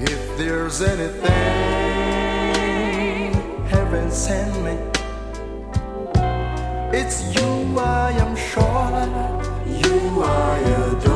If there's anything heaven sent me, it's you I am sure, you I adore.